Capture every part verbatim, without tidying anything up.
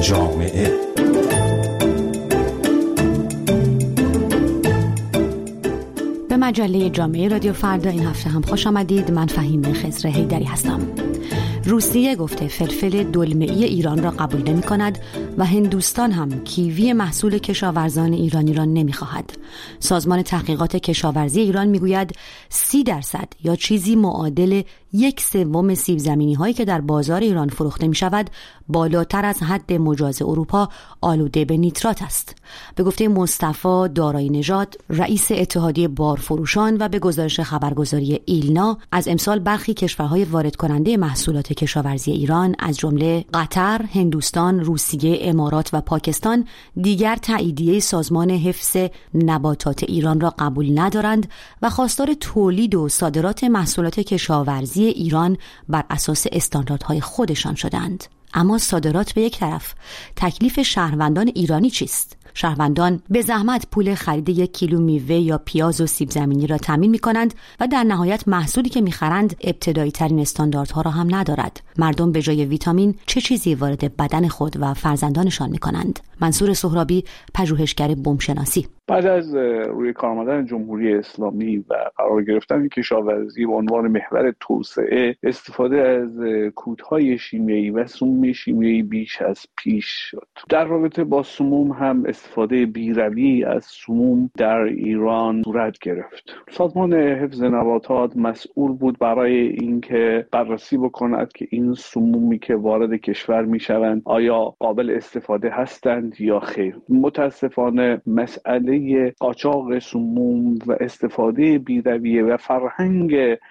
جامعه. به مجله جامعه رادیو فردا این هفته هم خوش آمدید. من فهیم خضر حیدری هستم. روسیه گفته فلفل دلمه‌ای ایران را قبول نمی کند و هندوستان هم کیوی محصول کشاورزان ایرانی را نمی خواهد. سازمان تحقیقات کشاورزی ایران می گوید سی درصد یا چیزی معادل یک سوم سیب زمینی هایی که در بازار ایران فروخته می شود بالاتر از حد مجاز اروپا آلوده به نیترات است. به گفته مصطفی دارایی نژاد رئیس اتحادیه بارفروشان و به گزارش خبرگزاری ایلنا از امسال برخی کشورهای وارد کننده محصولات کشاورزی ایران از جمله قطر، هندوستان، روسیه، امارات و پاکستان دیگر تاییدیه سازمان حفظ نباتات ایران را قبول ندارند و خواستار تولید و صادرات محصولات کشاورزی ایران بر اساس استانداردهای خودشان شدند. اما صادرات به یک طرف، تکلیف شهروندان ایرانی چیست؟ شهروندان به زحمت پول خرید یک کیلو میوه یا پیاز و سیب زمینی را تامین می کنند و در نهایت محصولی که می خرند ابتدایی ترین استانداردها را هم ندارد. مردم به جای ویتامین چه چیزی وارد بدن خود و فرزندانشان می کنند؟ منصور سهرابی، پژوهشگر بومشناسی: بعد از روی کار آمدن جمهوری اسلامی و قرار گرفتن کشاورزی به عنوان محور توسعه، استفاده از کودهای شیمیایی و سموم شیمیایی بیش از پیش شد. در رابطه با سموم هم استفاده بیروی از سموم در ایران صورت گرفت. سازمان حفظ نباتات مسئول بود برای اینکه بررسی بکند که این سمومی که وارد کشور میشوند آیا قابل استفاده هستند یا خیر. متاسفانه مسئله قاچاق سموم و استفاده بی‌رویه و فرهنگ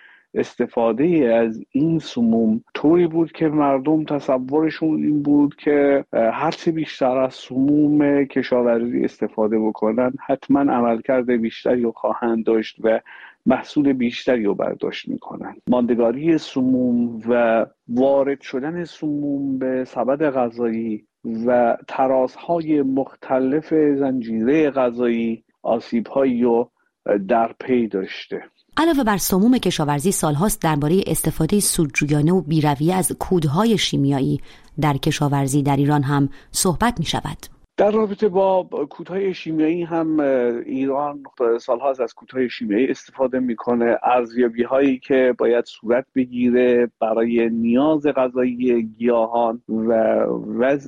استفاده از این سموم طوری بود که مردم تصورشون این بود که هرچی بیشتر از سموم کشاورزی استفاده بکنن حتما عملکرد بیشتری رو خواهند داشت و محصول بیشتری رو برداشت میکنن. ماندگاری سموم و وارد شدن سموم به سبد غذایی و ترازهای مختلف زنجیره غذایی آسیب‌هایی رو در پی داشته. علاوه بر سموم کشاورزی، سالهاست درباره استفاده سودجویانه و بی‌رویه از کودهای شیمیایی در کشاورزی در ایران هم صحبت می شود. در رابطه با کودهای شیمیایی هم ایران سالهاست از کودهای شیمیایی استفاده میکنه. ارزیابی هایی که باید صورت بگیره برای نیاز غذایی گیاهان و وضع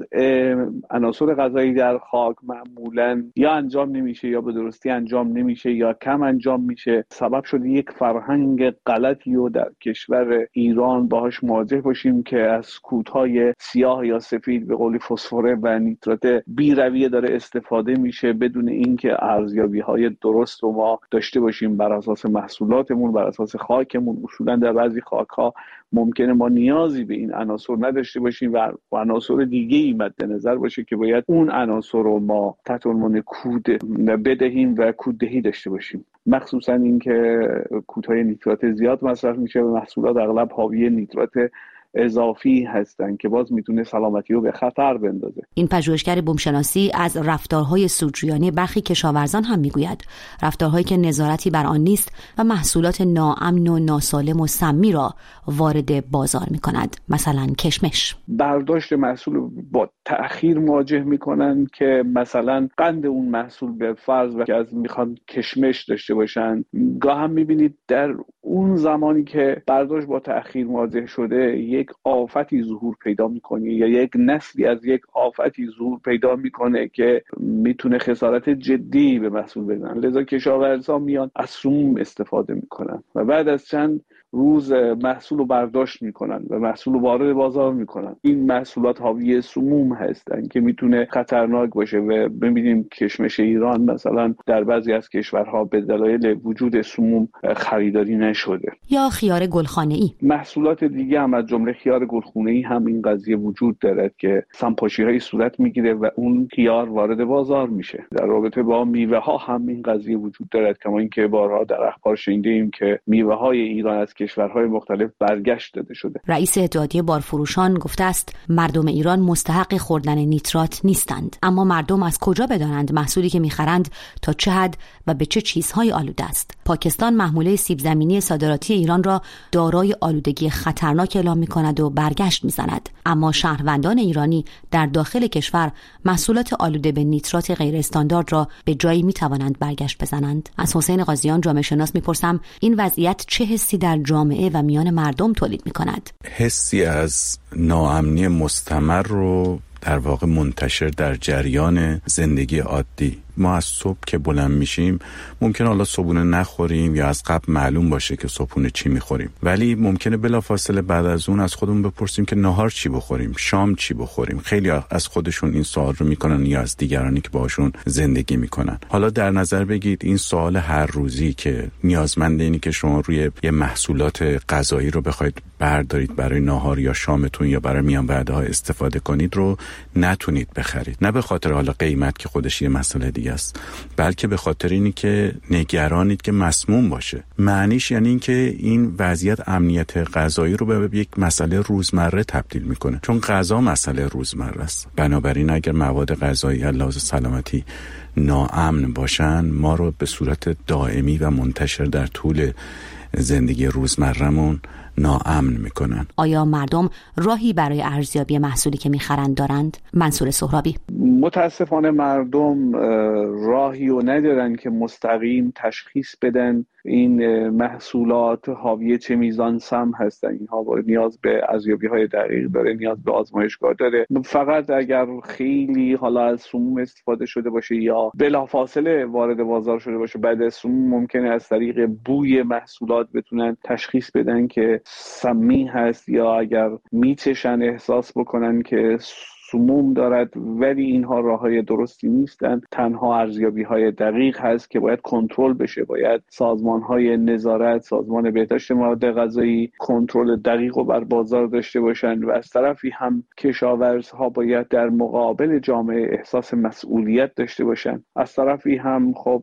عناصر غذایی در خاک معمولا یا انجام نمیشه یا به درستی انجام نمیشه یا کم انجام میشه. سبب شده یک فرهنگ غلطی رو در کشور ایران باهاش مواجه باشیم که از کودهای سیاه یا سفید به قولی فسفره و نیترات بی رویه داره استفاده میشه بدون اینکه ارزیابی‌های درست رو ما داشته باشیم بر اساس محصولاتمون، بر اساس خاکمون. اصولا در بعضی خاک‌ها ممکنه ما نیازی به این عناصر نداشته باشیم و عناصر دیگه‌ای مد نظر باشه که باید اون عناصر رو ما تحت عنوان کود بدهیم و کوددهی داشته باشیم. مخصوصا اینکه کودهای نیترات زیاد مصرف میشه و محصولات اغلب حاوی نیترات اضافی هستن که باز میتونه سلامتی رو به خطر بندازه. این پژوهشگر بومشناسی از رفتارهای سودجویانه برخی کشاورزان هم میگوید، رفتارهایی که نظارتی بر آن نیست و محصولات ناامن و ناسالم و سمی را وارد بازار میکند. مثلا کشمش. برداشت محصول با تأخیر مواجه میکنن که مثلا قند اون محصول به فرض و که از میخوان کشمش داشته باشن، گاه هم میبینید در اون زمانی که برداشت با تأخیر مواجه شده یک آفتی ظهور پیدا میکنه یا یک نسلی از یک آفتی ظهور پیدا میکنه که میتونه خسارت جدی به محصول بزنه. لذا کشاورزان میان از سموم استفاده میکنن و بعد از چند روز محصول رو برداشت میکنن و محصول رو وارد بازار میکنن. این محصولات حاوی سموم هستن که میتونه خطرناک باشه و ببینیم کشمش ایران مثلا در بعضی از کشورها به دلایل وجود سموم خریداری نشده. یا خیار گلخانه‌ای. محصولات دیگه هم از جمله خیار گلخانه‌ای هم این قضیه وجود دارد که سمپاشی‌های صورت میگیره و اون خیار وارد بازار میشه. در رابطه با میوه ها هم این قضیه وجود دارد، کما اینکه بارها در اخبار شنیدیم که میوه های ایران از کشورهای مختلف برگشت داده شده. رئیس اتحادیه بارفروشان گفته است مردم ایران مستحق خوردن نیترات نیستند، اما مردم از کجا بدانند محصولی که می‌خرند تا چه حد و به چه چیزهای آلوده است؟ پاکستان محموله سیب زمینی صادراتی ایران را دارای آلودگی خطرناک اعلام می‌کند و برگشت می‌زند، اما شهروندان ایرانی در داخل کشور محصولات آلوده به نیترات غیر استاندارد را به جایی می‌توانند برگشت بزنند. از حسین قاضیان جامعه شناس می‌پرسم این وضعیت چه حسی در جامعه و میان مردم تولید می‌کند؟ حسی از ناامنی مستمر رو در واقع منتشر در جریان زندگی عادی. ما از صبح که بلند میشیم ممکنه حالا صبحونه نخوریم یا از قبل معلوم باشه که صبحونه چی میخوریم، ولی ممکنه بلافاصله بعد از اون از خودمون بپرسیم که نهار چی بخوریم، شام چی بخوریم. خیلی از خودشون این سوال رو میکنن یا از دیگرانی که باشون زندگی میکنن. حالا در نظر بگید این سوال هر روزی که نیازمند اینی که شما روی یه محصولات غذایی رو بخواید بردارید برای نهار یا شامتون یا برای میان وعده‌ها استفاده کنید رو نتونید بخرید. نه به خاطر حالا قیمت که خودش یه مسئله دیگه است، بلکه به خاطر اینی که نگرانید که مسموم باشه. معنیش یعنی این که این وضعیت امنیت غذایی رو به یک مسئله روزمره تبدیل میکنه، چون غذا مسئله روزمره است. بنابراین اگر مواد غذایی لحاظ سلامتی ناامن باشن، ما رو به صورت دائمی و منتشر در طول زندگی روزمره‌مون ناامن میکنن. آیا مردم راهی برای ارزیابی محصولی که میخرند دارند؟ منصور سهرابی: متاسفانه مردم راهی رو ندارن که مستقیم تشخیص بدن این محصولات حاوی چه میزان سم هستن. اینها نیاز به ارزیابی های دقیق داره، نیاز به آزمایشگاه داره. فقط اگر خیلی حالا از سموم استفاده شده باشه یا بلافاصله وارد بازار شده باشه بعد از سموم، ممکنه از طریق بوی محصولات بتونن تشخیص بدن که سمی هست، یا اگر میچشن احساس بکنن که سموم دارد، ولی اینها راههای درستی نیستن. تنها ارزیابی‌های دقیق هست که باید کنترل بشه. باید سازمان‌های نظارت، سازمان بهداشت مواد غذایی کنترل دقیق و بر بازار داشته باشند و از طرفی هم کشاورزها باید در مقابل جامعه احساس مسئولیت داشته باشند. از طرفی هم خب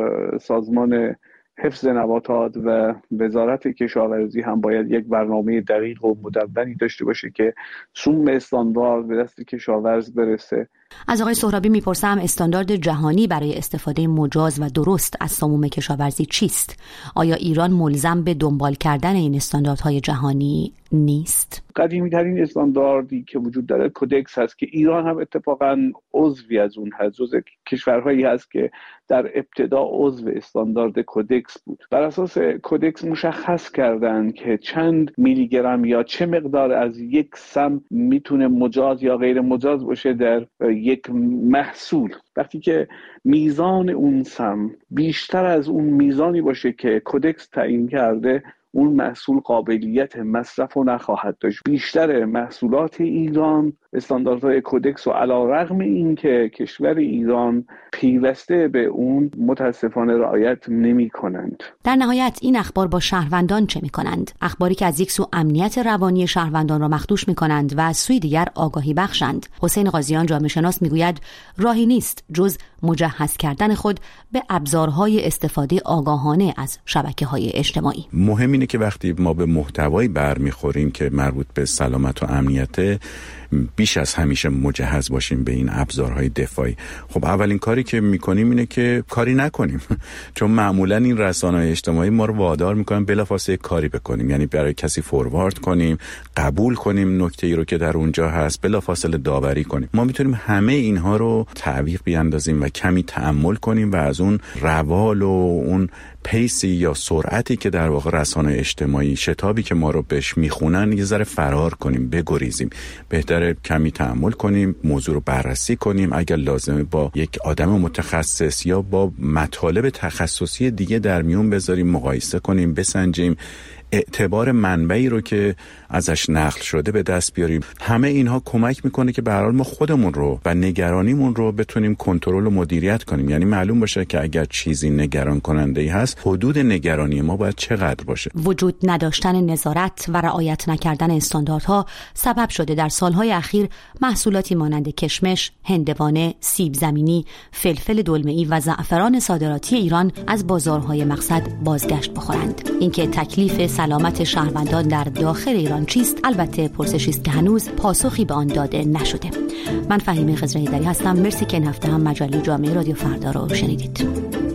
سازمان حفظ نباتات و وزارت کشاورزی هم باید یک برنامه دقیق و مدونی داشته باشه که سوم استاندارد به دست کشاورز برسه. از آقای سهرابی میپرسم استاندارد جهانی برای استفاده مجاز و درست از سموم کشاورزی چیست؟ آیا ایران ملزم به دنبال کردن این استانداردهای جهانی نیست؟ قدیمی ترین استانداردی که وجود داره کودکس هست که ایران هم اتفاقاً عضوی از اون هست، جزو کشورهایی هست که در ابتدا عضو استاندارد کودکس بود. بر اساس کودکس مشخص کردن که چند میلی گرم یا چه مقدار از یک سم میتونه مجاز یا غیر مجاز باشه در یک محصول. وقتی که میزان اون سم بیشتر از اون میزانی باشه که کودکس تعیین کرده، اون محصول قابلیت مصرف رو نخواهد داشت. بیشتر محصولات ایران استانداردهای کودکس و علیرغم این که کشور ایران پیوسته به اون متاسفانه رعایت نمی کنند. در نهایت این اخبار با شهروندان چه می کنند؟ اخباری که از یک سو امنیت روانی شهروندان را مخدوش می کنند و از سوی دیگر آگاهی بخشند. حسین قاضیان جامعه شناس می گوید راهی نیست جز مجهز کردن خود به ابزارهای استفاده آگاهانه از شبکه‌های اجتماعی. مهم اینه که وقتی ما به محتوایی برمیخوریم که مربوط به سلامت و امنیت، بیش از همیشه مجهز باشیم به این ابزارهای دفاعی. خب اولین کاری که میکنیم اینه که کاری نکنیم چون معمولا این رسانه‌های اجتماعی ما رو وادار میکنن بلافاصله کاری بکنیم، یعنی برای کسی فوروارد کنیم، قبول کنیم نکته‌ای رو که در اونجا هست، بلافاصله داوری کنیم. ما میتونیم همه اینها رو تعویق بیاندازیم و کمی تأمل کنیم و از اون روال و اون پیسی یا سرعتی که در واقع رسانه اجتماعی شتابی که ما رو بهش میخونن یه ذره فرار کنیم، بگریزیم. بهتره کمی تأمل کنیم، موضوع رو بررسی کنیم، اگر لازمه با یک آدم متخصص یا با مطالب تخصصی دیگه در میون بذاریم، مقایسه کنیم، بسنجیم، اعتبار منبعی رو که ازش نقل شده به دست بیاریم. همه اینها کمک میکنه که به هر حال ما خودمون رو و نگرانیمون رو بتونیم کنترل و مدیریت کنیم. یعنی معلوم باشه که اگر چیزی نگران کننده ای هست، حدود نگرانی ما باید چقدر باشه. وجود نداشتن نظارت و رعایت نکردن استانداردها سبب شده در سالهای اخیر محصولاتی مانند کشمش، هندوانه، سیب زمینی، فلفل دلمه‌ای و زعفران صادراتی ایران از بازارهای مقصد بازگشت بخورند. اینکه تکلیف سلامت شهروندان در داخل ایران چیست؟ البته پرسشی است که هنوز پاسخی به آن داده نشده. من فهیمه خضر هیدری هستم. مرسی که این هفته هم مجله جامعه رادیو فردا رو شنیدید.